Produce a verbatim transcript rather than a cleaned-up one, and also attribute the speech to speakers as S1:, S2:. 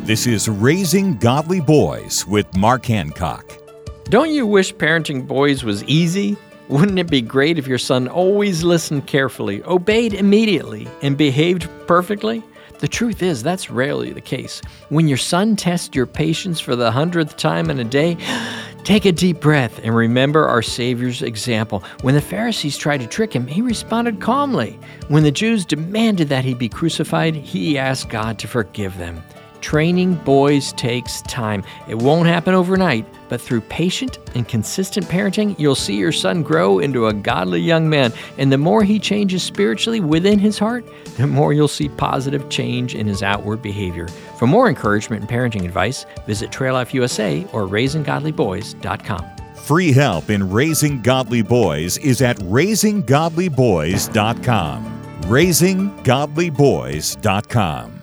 S1: This is Raising Godly Boys with Mark Hancock.
S2: Don't you wish parenting boys was easy? Wouldn't it be great if your son always listened carefully, obeyed immediately, and behaved perfectly? The truth is, that's rarely the case. When your son tests your patience for the hundredth time in a day, take a deep breath and remember our Savior's example. When the Pharisees tried to trick him, he responded calmly. When the Jews demanded that he be crucified, he asked God to forgive them. Training boys takes time. It won't happen overnight, but through patient and consistent parenting, you'll see your son grow into a godly young man. And the more he changes spiritually within his heart, the more you'll see positive change in his outward behavior. For more encouragement and parenting advice, visit Trail Life U S A or raising godly boys dot com.
S1: Free help in raising godly boys is at raising godly boys dot com. raising godly boys dot com.